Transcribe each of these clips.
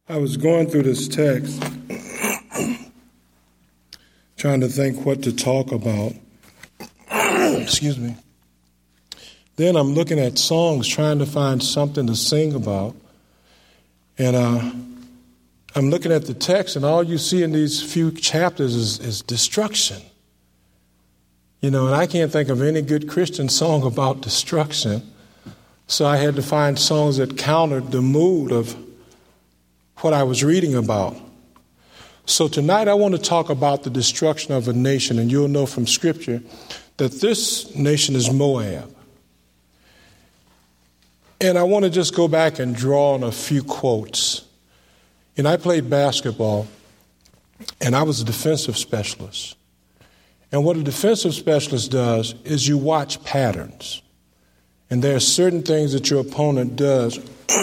I was going through this text, trying to think what to talk about. Excuse me. Then I'm looking at songs, trying to find something to sing about. And I'm looking at the text, and all you see in these few chapters is destruction. You know, and I can't think of any good Christian song about destruction. So I had to find songs that countered the mood of what I was reading about. So tonight I want to talk about the destruction of a nation, and you'll know from Scripture that this nation is Moab. And I want to just go back and draw on a few quotes. And I played basketball, and I was a defensive specialist. And what a defensive specialist does is you watch patterns. And there are certain things that your opponent does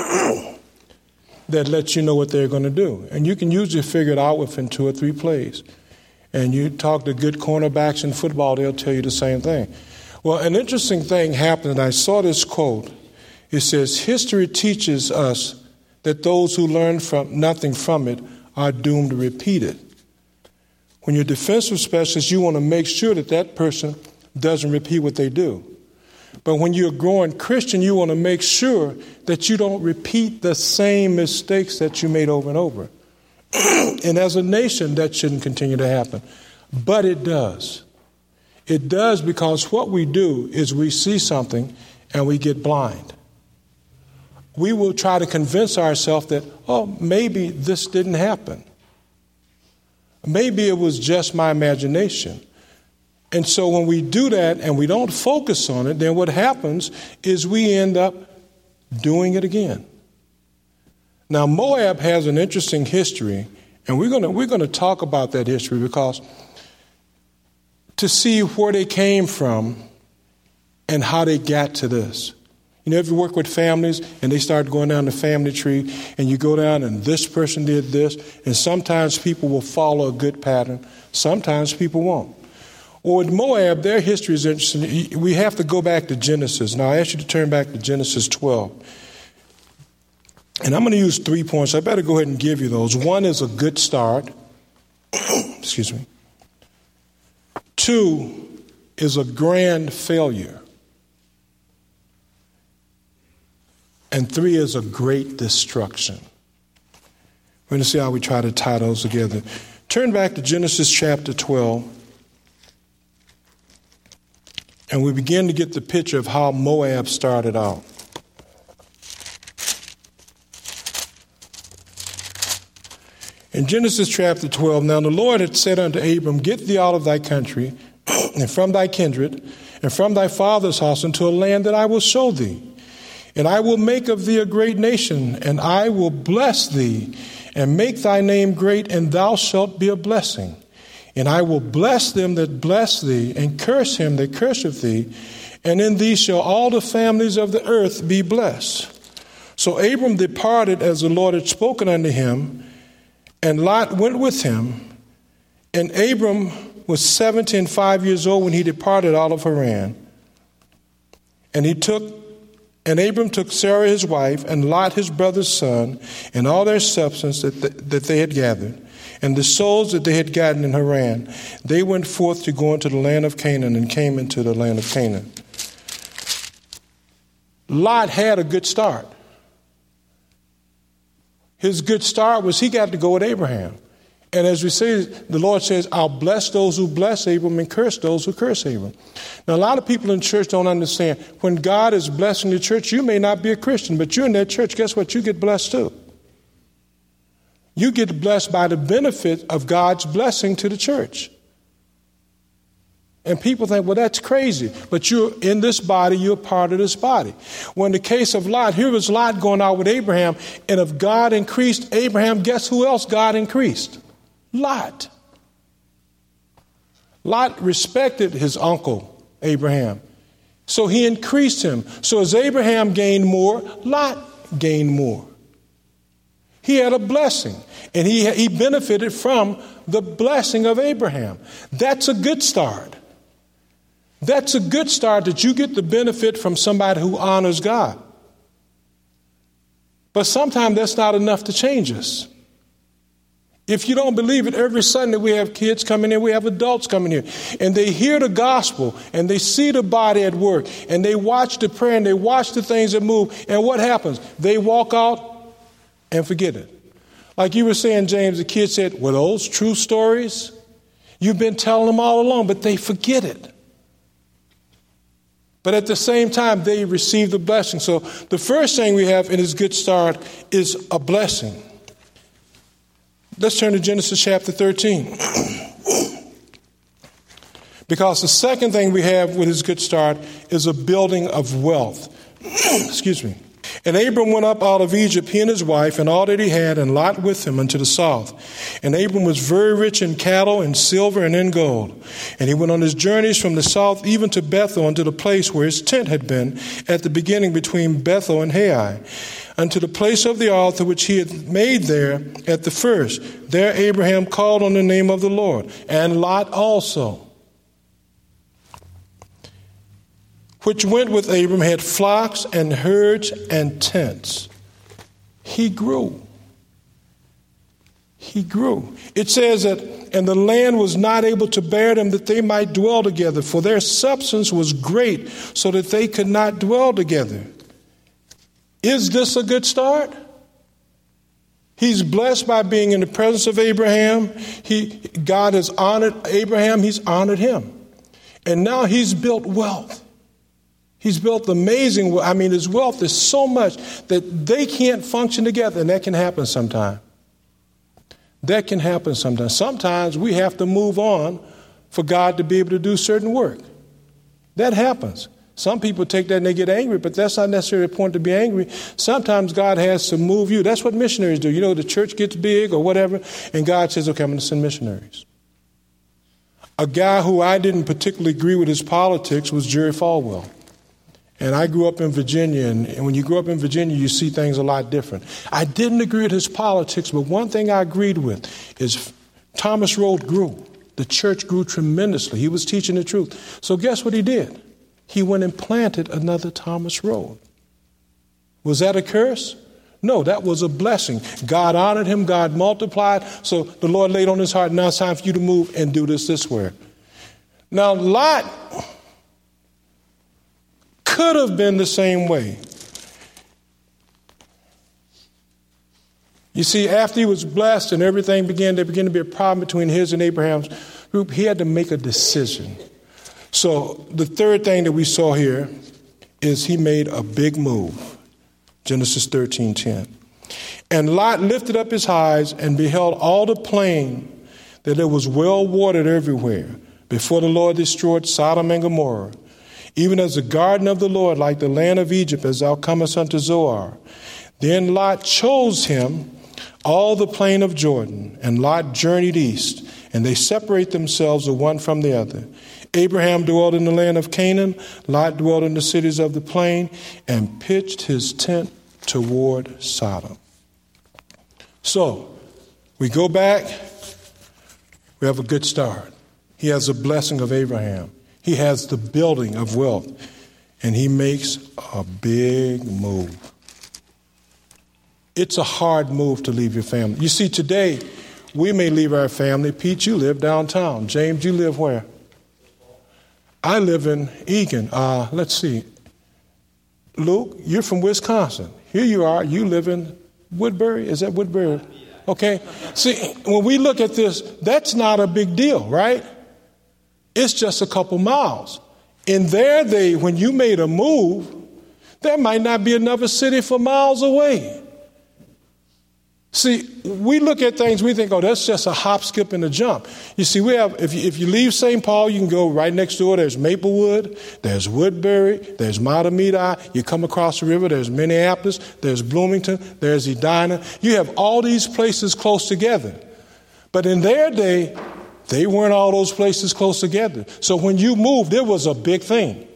that lets you know what they're going to do. And you can usually figure it out within 2 or 3 plays. And you talk to good cornerbacks in football, they'll tell you the same thing. Well, an interesting thing happened, and I saw this quote. It says, history teaches us that those who learn from nothing from it are doomed to repeat it. When you're a defensive specialist, you want to make sure that that person doesn't repeat what they do. But when you're a growing Christian, you want to make sure that you don't repeat the same mistakes that you made over and over. And as a nation, that shouldn't continue to happen. But it does. It does because what we do is we see something and we get blind. We will try to convince ourselves that, maybe this didn't happen. Maybe it was just my imagination. And so when we do that and we don't focus on it, then what happens is we end up doing it again. Now, Moab has an interesting history, and we're going to talk about that history because to see where they came from and how they got to this. You know, if you work with families and they start going down the family tree and you go down and this person did this, and sometimes people will follow a good pattern, sometimes people won't. Well, with Moab, their history is interesting. We have to go back to Genesis. Now, I ask you to turn back to Genesis 12. And I'm going to use 3 points. I better go ahead and give you those. 1 is a good start. Excuse me. 2 is a grand failure. And 3 is a great destruction. We're going to see how we try to tie those together. Turn back to Genesis chapter 12. And we begin to get the picture of how Moab started out. In Genesis chapter 12, now the Lord had said unto Abram, get thee out of thy country, and from thy kindred, and from thy father's house, into a land that I will show thee. And I will make of thee a great nation, and I will bless thee, and make thy name great, and thou shalt be a blessing. And I will bless them that bless thee, and curse him that curseth thee, and in thee shall all the families of the earth be blessed. So Abram departed as the Lord had spoken unto him, and Lot went with him. And Abram was 75 years old when he departed out of Haran. And Abram took Sarah his wife, and Lot his brother's son, and all their substance that they had gathered, and the souls that they had gotten in Haran. They went forth to go into the land of Canaan, and came into the land of Canaan. Lot had a good start. His good start was he got to go with Abraham. And as we say, the Lord says, I'll bless those who bless Abram and curse those who curse Abram. Now, a lot of people in church don't understand. When God is blessing the church, you may not be a Christian, but you're in that church. Guess what? You get blessed too. You get blessed by the benefit of God's blessing to the church. And people think, well, that's crazy. But you're in this body, you're part of this body. Well, in the case of Lot, here was Lot going out with Abraham. And if God increased Abraham, guess who else God increased? Lot. Lot respected his uncle, Abraham. So he increased him. So as Abraham gained more, Lot gained more. He had a blessing, and he benefited from the blessing of Abraham. That's a good start. That's a good start, that you get the benefit from somebody who honors God. But sometimes that's not enough to change us. If you don't believe it, every Sunday we have kids coming in, we have adults coming here, and they hear the gospel, and they see the body at work, and they watch the prayer, and they watch the things that move, and what happens? They walk out and forget it. Like you were saying, James, the kid said, were those true stories? You've been telling them all along, but they forget it. But at the same time, they receive the blessing. So the first thing we have in his good start is a blessing. Let's turn to Genesis chapter 13. Because the second thing we have with his good start is a building of wealth. Excuse me. And Abram went up out of Egypt, he and his wife, and all that he had, and Lot with him unto the south. And Abram was very rich in cattle, and silver, and in gold. And he went on his journeys from the south even to Bethel, unto the place where his tent had been at the beginning between Bethel and Hai, unto the place of the altar which he had made there at the first. There Abraham called on the name of the Lord, and Lot also, which went with Abram, had flocks and herds and tents. He grew. He grew. It says that, and the land was not able to bear them that they might dwell together, for their substance was great, so that they could not dwell together. Is this a good start? He's blessed by being in the presence of Abraham. God has honored Abraham. He's honored him. And now he's built wealth. He's built amazing, his wealth is so much that they can't function together, and that can happen sometime. That can happen sometimes. Sometimes we have to move on for God to be able to do certain work. That happens. Some people take that and they get angry, but that's not necessarily a point to be angry. Sometimes God has to move you. That's what missionaries do. You know, the church gets big or whatever, and God says, okay, I'm going to send missionaries. A guy who I didn't particularly agree with his politics was Jerry Falwell. And I grew up in Virginia, and when you grow up in Virginia, you see things a lot different. I didn't agree with his politics, but one thing I agreed with is Thomas Road grew. The church grew tremendously. He was teaching the truth. So guess what he did? He went and planted another Thomas Road. Was that a curse? No, that was a blessing. God honored him. God multiplied. So the Lord laid on his heart, now it's time for you to move and do this way. Now, Lot could have been the same way. You see, after he was blessed and everything there began to be a problem between his and Abraham's group, he had to make a decision. So the third thing that we saw here is he made a big move. Genesis 13:10. And Lot lifted up his eyes and beheld all the plain, that it was well watered everywhere, before the Lord destroyed Sodom and Gomorrah. Even as the garden of the Lord, like the land of Egypt, as thou comest unto Zoar. Then Lot chose him all the plain of Jordan, and Lot journeyed east, and they separate themselves the one from the other. Abraham dwelt in the land of Canaan, Lot dwelt in the cities of the plain, and pitched his tent toward Sodom. So, we go back, we have a good start. He has a blessing of Abraham. He has the building of wealth, and he makes a big move. It's a hard move to leave your family. You see, today, we may leave our family. Pete, you live downtown. James, you live where? I live in Eagan. Let's see. Luke, you're from Wisconsin. Here you are. You live in Woodbury. Is that Woodbury? Okay. See, when we look at this, that's not a big deal, right? It's just a couple miles. In their day, when you made a move, there might not be another city for miles away. See, we look at things, we think, oh, that's just a hop, skip, and a jump. You see, we have, if you leave St. Paul, you can go right next door. There's Maplewood, there's Woodbury, there's Matamidi. You come across the river, there's Minneapolis, there's Bloomington, there's Edina. You have all these places close together. But in their day, they weren't all those places close together. So when you moved, it was a big thing.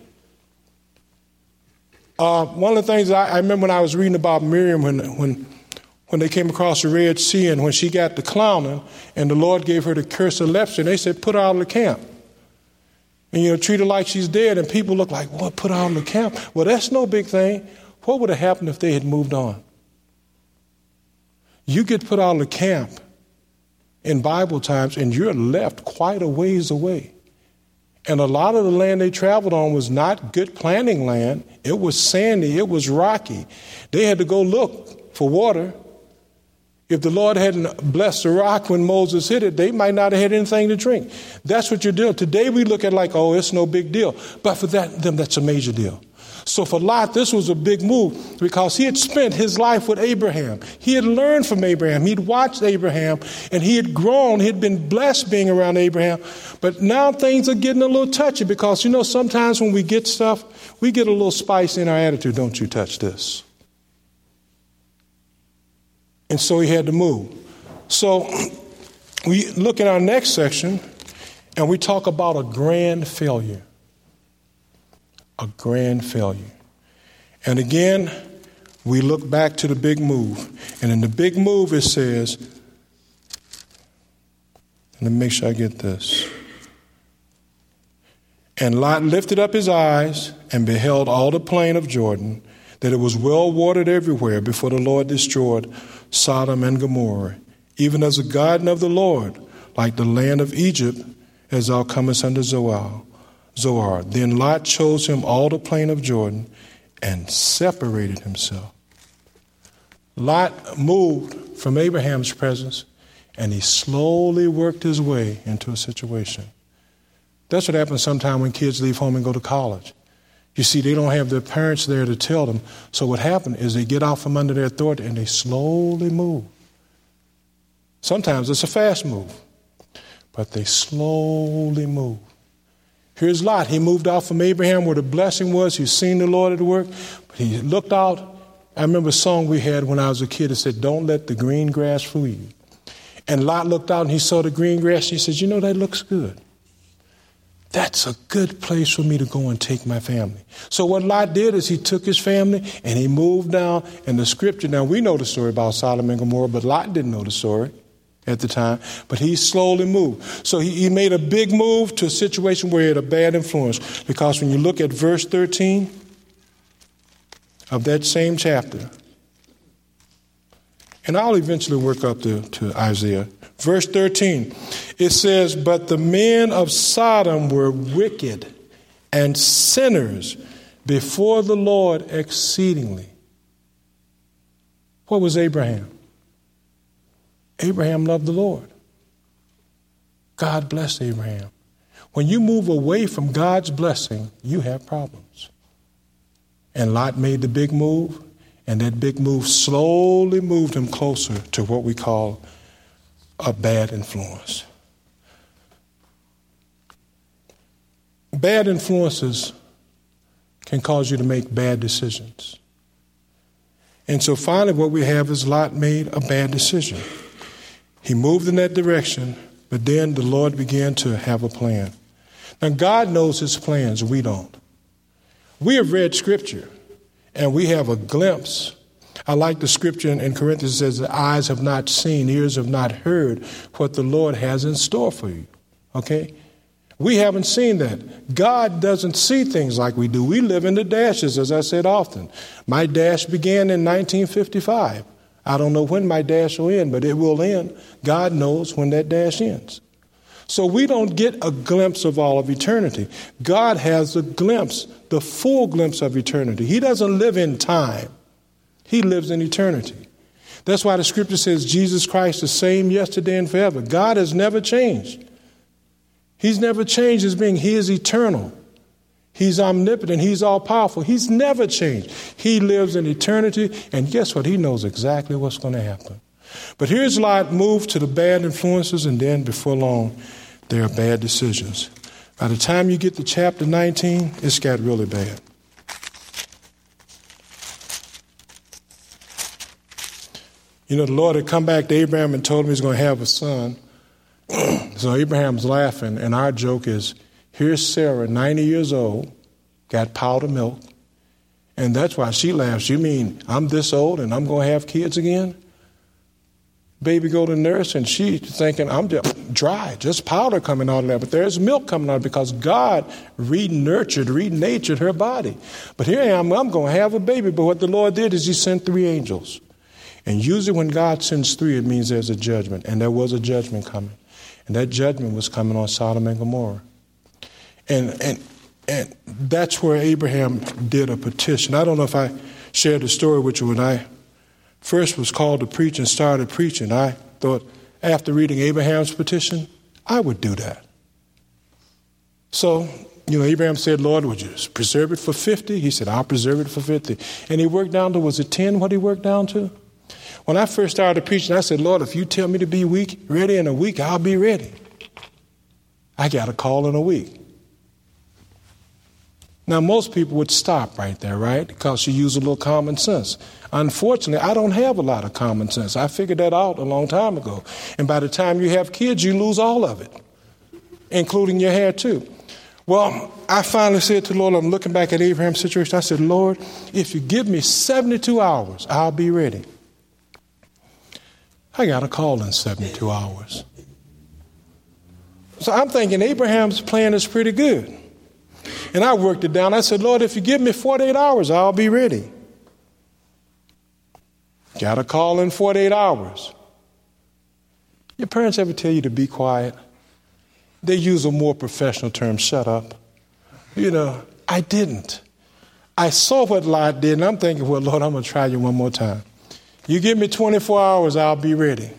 One of the things I remember when I was reading about Miriam when they came across the Red Sea and when she got to clowning and the Lord gave her the curse of leprosy, and they said, put her out of the camp. And, treat her like she's dead. And people look like, what, put her out of the camp? Well, that's no big thing. What would have happened if they had moved on? You get put out of the camp in Bible times, and you're left quite a ways away. And a lot of the land they traveled on was not good planting land. It was sandy. It was rocky. They had to go look for water. If the Lord hadn't blessed the rock when Moses hit it, they might not have had anything to drink. That's what you're doing. Today we look at like, oh, it's no big deal. But for them, that's a major deal. So for Lot, this was a big move because he had spent his life with Abraham. He had learned from Abraham. He'd watched Abraham, and he had grown. He'd been blessed being around Abraham. But now things are getting a little touchy because, sometimes when we get stuff, we get a little spice in our attitude. Don't you touch this. And so he had to move. So we look at our next section, and we talk about a grand failure. A grand failure. And again, we look back to the big move. And in the big move, it says, let me make sure I get this. And Lot lifted up his eyes and beheld all the plain of Jordan, that it was well watered everywhere before the Lord destroyed Sodom and Gomorrah, even as a garden of the Lord, like the land of Egypt, as thou comest unto Zoar. Then Lot chose him all the plain of Jordan and separated himself. Lot moved from Abraham's presence, and he slowly worked his way into a situation. That's what happens sometimes when kids leave home and go to college. You see, they don't have their parents there to tell them. So what happened is they get out from under their authority and they slowly move. Sometimes it's a fast move, but they slowly move. Here's Lot. He moved out from Abraham where the blessing was. He's seen the Lord at work. But he looked out. I remember a song we had when I was a kid that said, don't let the green grass fool you. And Lot looked out and he saw the green grass. He said, that looks good. That's a good place for me to go and take my family. So what Lot did is he took his family and he moved down. And the scripture, now we know the story about Sodom and Gomorrah, but Lot didn't know the story at the time. But he slowly moved. So he made a big move to a situation where he had a bad influence. Because when you look at verse 13 of that same chapter, and I'll eventually work up to Isaiah. Verse 13, it says, but the men of Sodom were wicked and sinners before the Lord exceedingly. What was Abraham? Abraham loved the Lord. God blessed Abraham. When you move away from God's blessing, you have problems. And Lot made the big move. And that big move slowly moved him closer to what we call a bad influence. Bad influences can cause you to make bad decisions. And so finally what we have is Lot made a bad decision. He moved in that direction, but then the Lord began to have a plan. Now God knows his plans, we don't. We have read scripture. And we have a glimpse. I like the scripture in Corinthians says, the eyes have not seen, ears have not heard what the Lord has in store for you. Okay? We haven't seen that. God doesn't see things like we do. We live in the dashes, as I said often. My dash began in 1955. I don't know when my dash will end, but it will end. God knows when that dash ends. So we don't get a glimpse of all of eternity. God has a glimpse, the full glimpse of eternity. He doesn't live in time. He lives in eternity. That's why the scripture says Jesus Christ the same yesterday and forever. God has never changed. He's never changed his being. He is eternal. He's omnipotent. He's all powerful. He's never changed. He lives in eternity. And guess what? He knows exactly what's going to happen. But here's Lot moved to the bad influences, and then before long, there are bad decisions. By the time you get to chapter 19, it's got really bad. The Lord had come back to Abraham and told him he's going to have a son. So Abraham's laughing, and our joke is, here's Sarah, 90 years old, got powdered milk, and that's why she laughs. You mean I'm this old and I'm going to have kids again? Baby go to nurse, and she's thinking, I'm just dry, just powder coming out of there. But there's milk coming out because God renatured her body. But here I am, I'm going to have a baby. But what the Lord did is he sent 3 angels. And usually when God sends 3, it means there's a judgment. And there was a judgment coming. And that judgment was coming on Sodom and Gomorrah. And that's where Abraham did a petition. I don't know if I shared the story with you when I first was called to preach and started preaching. I thought after reading Abraham's petition, I would do that. So, Abraham said, Lord, would you preserve it for 50? He said, I'll preserve it for 50. And he worked down to, was it 10 what he worked down to? When I first started preaching, I said, Lord, if you tell me to be ready in a week, I'll be ready. I got a call in a week. Now, most people would stop right there, right? Because you use a little common sense. Unfortunately, I don't have a lot of common sense. I figured that out a long time ago. And by the time you have kids, you lose all of it, including your hair too. Well, I finally said to the Lord, I'm looking back at Abraham's situation. I said, Lord, if you give me 72 hours, I'll be ready. I got a call in 72 hours. So I'm thinking Abraham's plan is pretty good. And I worked it down. I said, Lord, if you give me 48 hours, I'll be ready. Got a call in 48 hours. Your parents ever tell you to be quiet? They use a more professional term, shut up. I didn't. I saw what Lot did, and I'm thinking, well, Lord, I'm going to try you one more time. You give me 24 hours, I'll be ready.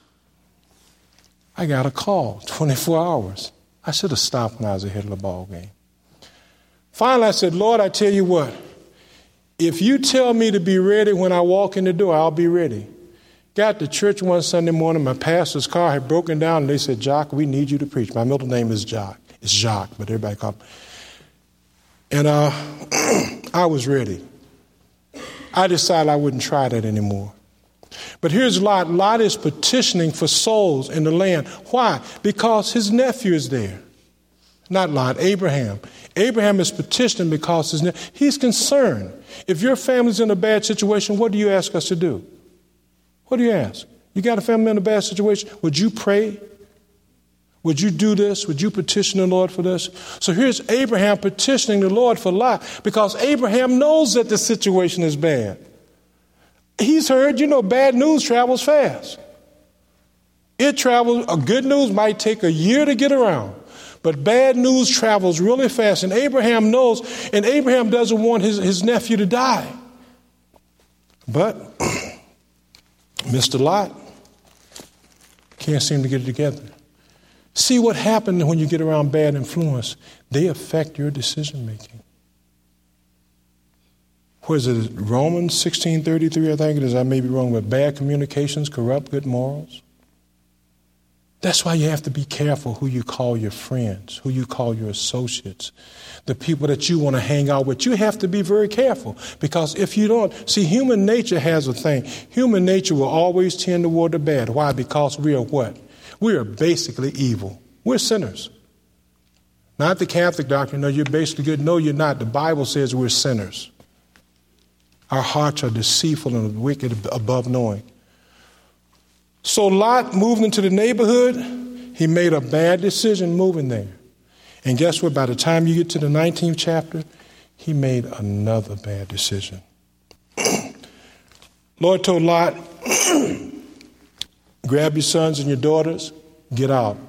I got a call, 24 hours. I should have stopped when I was ahead of the ball game. Finally, I said, Lord, I tell you what, if you tell me to be ready when I walk in the door, I'll be ready. Got to church one Sunday morning, my pastor's car had broken down, and they said, Jock, we need you to preach. My middle name is Jock. It's Jacques, but everybody call me. And I was ready. I decided I wouldn't try that anymore. But here's Lot. Lot is petitioning for souls in the land. Why? Because his nephew is there. Not Lot, Abraham. Abraham is petitioning because he's concerned. If your family's in a bad situation, what do you ask us to do? What do you ask? You got a family in a bad situation? Would you pray? Would you do this? Would you petition the Lord for this? So here's Abraham petitioning the Lord for Lot because Abraham knows that the situation is bad. He's heard, bad news travels fast. Good news might take a year to get around, but bad news travels really fast. And Abraham knows, and Abraham doesn't want his nephew to die. But Mr. Lot can't seem to get it together. See what happens when you get around bad influence. They affect your decision making. What is it? Romans 16:33, I think it is. I may be wrong, but bad communications corrupt good morals. That's why you have to be careful who you call your friends, who you call your associates, the people that you want to hang out with. You have to be very careful because if you don't, see, human nature has a thing. Human nature will always tend toward the bad. Why? Because we are what? We are basically evil. We're sinners. Not the Catholic doctrine, no, you're basically good. No, you're not. The Bible says we're sinners. Our hearts are deceitful and wicked above knowing. So Lot moved into the neighborhood. He made a bad decision moving there. And guess what? By the time you get to the 19th chapter, he made another bad decision. Lord told Lot, grab your sons and your daughters, get out.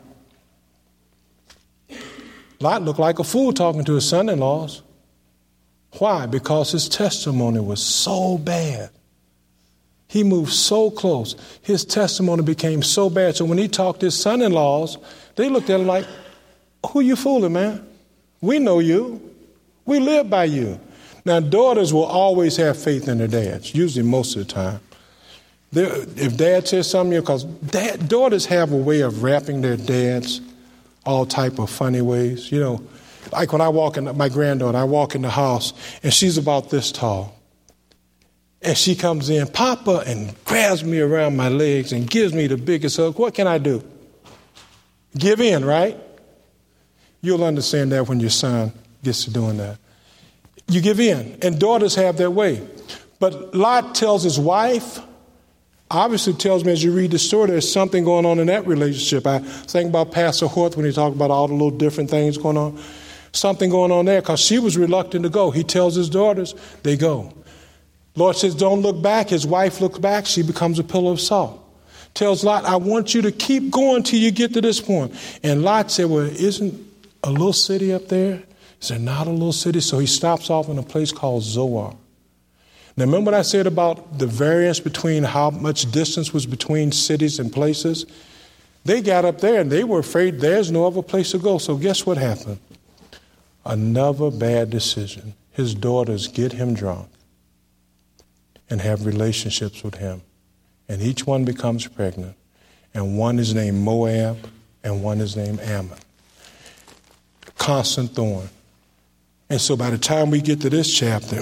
Lot looked like a fool talking to his son-in-laws. Why? Because his testimony was so bad. He moved so close. His testimony became so bad. So when he talked to his son-in-laws, they looked at him like, who you fooling, man? We know you. We live by you. Now, daughters will always have faith in their dads, usually most of the time. If dad says something, because daughters have a way of wrapping their dads all type of funny ways. Like when I walk in, my granddaughter, I walk in the house, and she's about this tall. And she comes in, Papa, and grabs me around my legs and gives me the biggest hug. What can I do? Give in, right? You'll understand that when your son gets to doing that. You give in. And daughters have their way. But Lot tells his wife, obviously tells me as you read the story, there's something going on in that relationship. I think about Pastor Horth when he talked about all the little different things going on. Something going on there because she was reluctant to go. He tells his daughters, they go. Lord says, don't look back. His wife looks back. She becomes a pillar of salt. Tells Lot, I want you to keep going till you get to this point. And Lot said, well, isn't a little city up there? Is there not a little city? So he stops off in a place called Zoar. Now, remember what I said about the variance between how much distance was between cities and places? They got up there and they were afraid there's no other place to go. So guess what happened? Another bad decision. His daughters get him drunk and have relationships with him. And each one becomes pregnant. And one is named Moab and one is named Ammon. Constant thorn. And so by the time we get to this chapter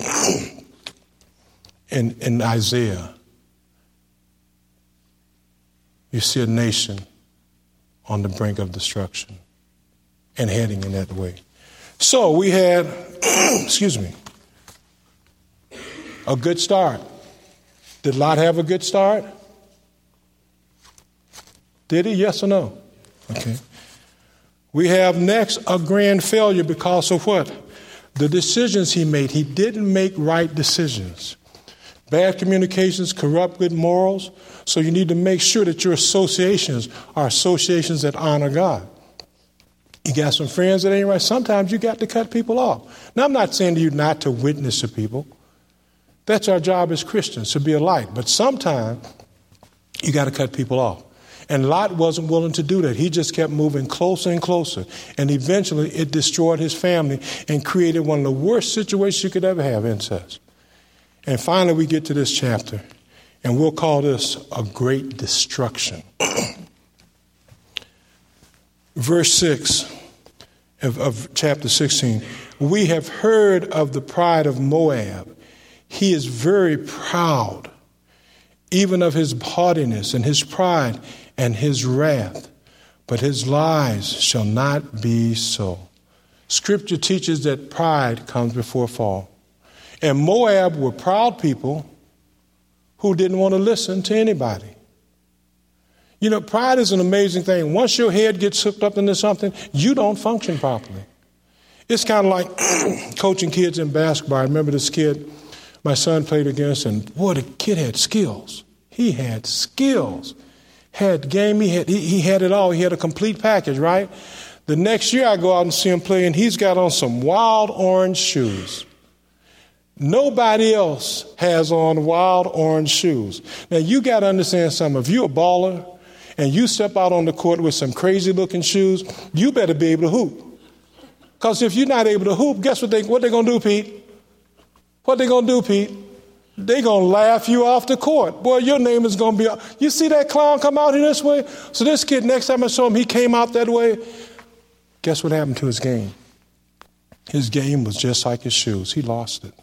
in Isaiah, you see a nation on the brink of destruction and heading in that way. So we had, a good start. Did Lot have a good start? Did he? Yes or no? Okay. We have next a grand failure because of what? The decisions he made. He didn't make right decisions. Bad communications corrupt good morals. So you need to make sure that your associations are associations that honor God. You got some friends that ain't right. Sometimes you got to cut people off. Now, I'm not saying to you not to witness to people. That's our job as Christians, to be a light. But sometimes you got to cut people off. And Lot wasn't willing to do that. He just kept moving closer and closer. And eventually it destroyed his family and created one of the worst situations you could ever have, incest. And finally we get to this chapter, and we'll call this a great destruction. Verse 6 of chapter 16. We have heard of the pride of Moab. He is very proud, even of his haughtiness and his pride and his wrath. But his lies shall not be so. Scripture teaches that pride comes before fall. And Moab were proud people who didn't want to listen to anybody. You know, pride is an amazing thing. Once your head gets hooked up into something, you don't function properly. It's kind of like coaching kids in basketball. I remember this kid my son played against, and boy, the kid had skills. He had skills. Had game, he had it all. He had a complete package, right? The next year I go out and see him play, and he's got on some wild orange shoes. Nobody else has on wild orange shoes. Now, you got to understand something. If you're a baller and you step out on the court with some crazy-looking shoes, you better be able to hoop. Because if you're not able to hoop, guess what they're going to do, Pete? What they going to do, Pete? They're going to laugh you off the court. Boy, your name is going to be... You see that clown come out here this way? So this kid, next time I saw him, he came out that way. Guess what happened to his game? His game was just like his shoes. He lost it.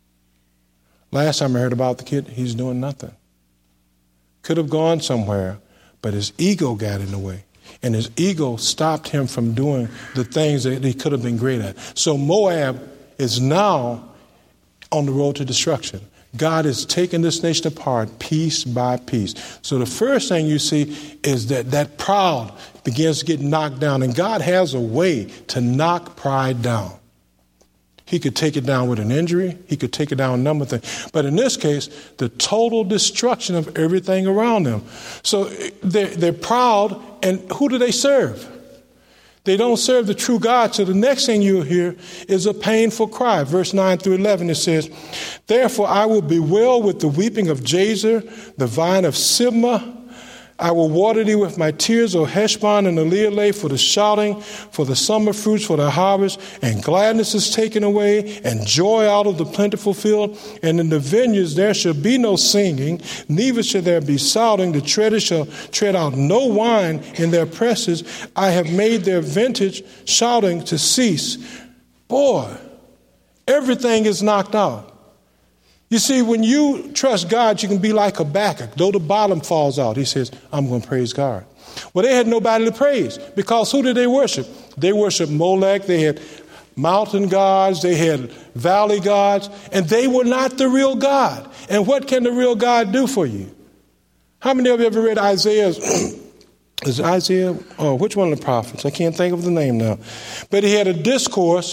Last time I heard about the kid, he's doing nothing. Could have gone somewhere, but his ego got in the way. And his ego stopped him from doing the things that he could have been great at. So Moab is now on the road to destruction. God is taking this nation apart piece by piece. So the first thing you see is that pride begins to get knocked down. And God has a way to knock pride down. He could take it down with an injury. He could take it down a number of things. But in this case, the total destruction of everything around them. So they're proud, and who do they serve? They don't serve the true God. So the next thing you'll hear is a painful cry. Verse 9 through 11, it says, "Therefore I will bewail with the weeping of Jazer, the vine of Sibmah. I will water thee with my tears, O Heshbon and Elealeh, for the shouting, for the summer fruits, for the harvest, and gladness is taken away, and joy out of the plentiful field. And in the vineyards there shall be no singing, neither shall there be shouting. The treaders shall tread out no wine in their presses. I have made their vintage shouting to cease." Boy, everything is knocked out. You see, when you trust God, you can be like Habakkuk. Though the bottom falls out, he says, I'm going to praise God. Well, they had nobody to praise, because who did they worship? They worshiped Molech. They had mountain gods. They had valley gods. And they were not the real God. And what can the real God do for you? How many of you ever read Isaiah's? Is it Isaiah? Oh, which one of the prophets? I can't think of the name now. But he had a discourse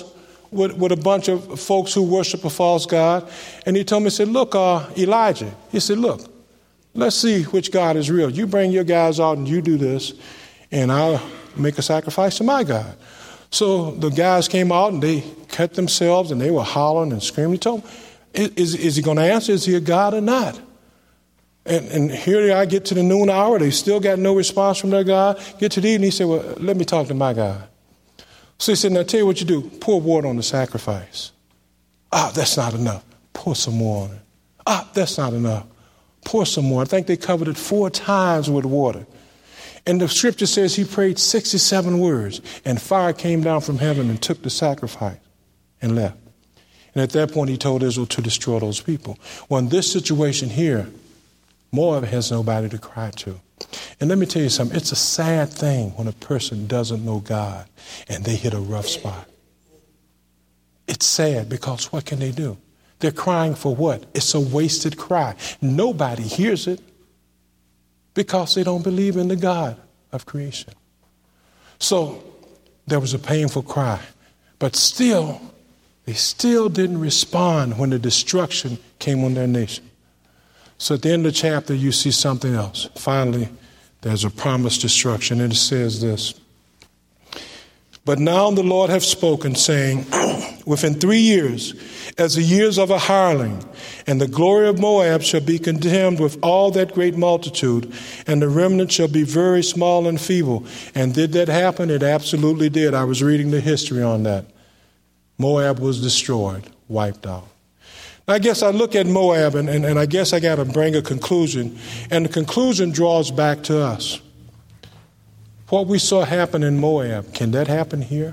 with a bunch of folks who worship a false god. And he told me, he said, look, Elijah, he said, look, let's see which God is real. You bring your guys out and you do this, and I'll make a sacrifice to my God. So the guys came out and they cut themselves and they were hollering and screaming. He told them, is he going to answer? Is he a God or not? And here I get to the noon hour. They still got no response from their God. Get to the evening. He said, well, let me talk to my God. So he said, now tell you what you do. Pour water on the sacrifice. That's not enough. Pour some more on it. That's not enough. Pour some more. I think they covered it 4 times with water. And the scripture says he prayed 67 words, and fire came down from heaven and took the sacrifice and left. And at that point, he told Israel to destroy those people. Well, in this situation here, Moab has nobody to cry to. And let me tell you something. It's a sad thing when a person doesn't know God and they hit a rough spot. It's sad because what can they do? They're crying for what? It's a wasted cry. Nobody hears it because they don't believe in the God of creation. So there was a painful cry. But still, they still didn't respond when the destruction came on their nation. So at the end of the chapter, you see something else. Finally, there's a promised destruction, and it says this. But now the Lord hath spoken, saying, within 3 years, as the years of a hireling, and the glory of Moab shall be condemned with all that great multitude, and the remnant shall be very small and feeble. And did that happen? It absolutely did. I was reading the history on that. Moab was destroyed, wiped out. I guess I look at Moab, and I guess I got to bring a conclusion. And the conclusion draws back to us. What we saw happen in Moab, can that happen here?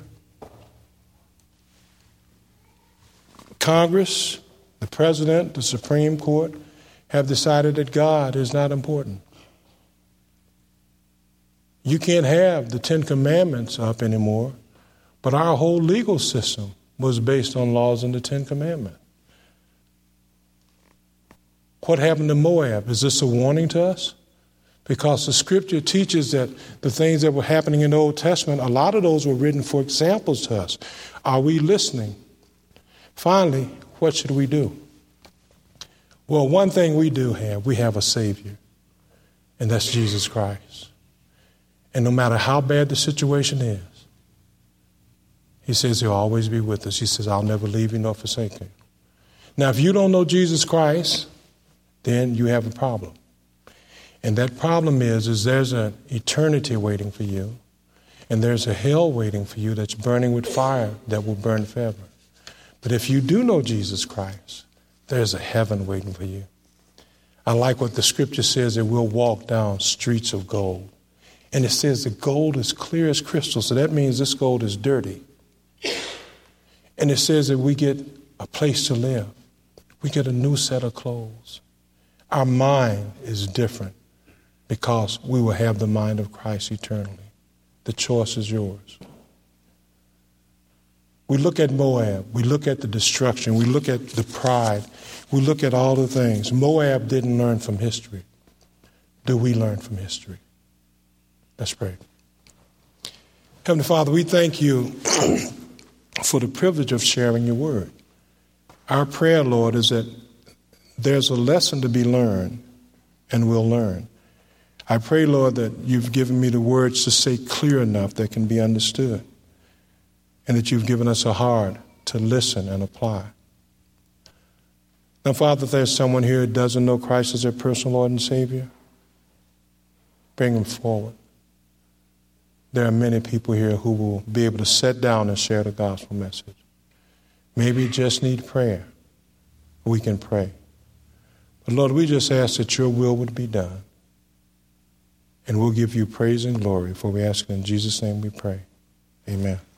Congress, the president, the Supreme Court have decided that God is not important. You can't have the 10 Commandments up anymore, but our whole legal system was based on laws in the 10 Commandments. What happened to Moab? Is this a warning to us? Because the scripture teaches that the things that were happening in the Old Testament, a lot of those were written for examples to us. Are we listening? Finally, what should we do? Well, one thing we have a Savior, and that's Jesus Christ. And no matter how bad the situation is, he says he'll always be with us. He says, I'll never leave you nor forsake you. Now, if you don't know Jesus Christ, then you have a problem. And that problem is there's an eternity waiting for you, and there's a hell waiting for you that's burning with fire that will burn forever. But if you do know Jesus Christ, there's a heaven waiting for you. I like what the scripture says, that we'll walk down streets of gold. And it says the gold is clear as crystal, so that means this gold is dirty. And it says that we get a place to live. We get a new set of clothes. Our mind is different because we will have the mind of Christ eternally. The choice is yours. We look at Moab. We look at the destruction. We look at the pride. We look at all the things. Moab didn't learn from history. Do we learn from history? Let's pray. Heavenly Father, we thank you for the privilege of sharing your word. Our prayer, Lord, is that there's a lesson to be learned, and we'll learn. I pray, Lord, that you've given me the words to say clear enough that can be understood, and that you've given us a heart to listen and apply. Now, Father, if there's someone here who doesn't know Christ as their personal Lord and Savior, bring them forward. There are many people here who will be able to sit down and share the gospel message. Maybe you just need prayer. We can pray. But Lord, we just ask that your will would be done. And we'll give you praise and glory, for we ask it in Jesus' name we pray. Amen.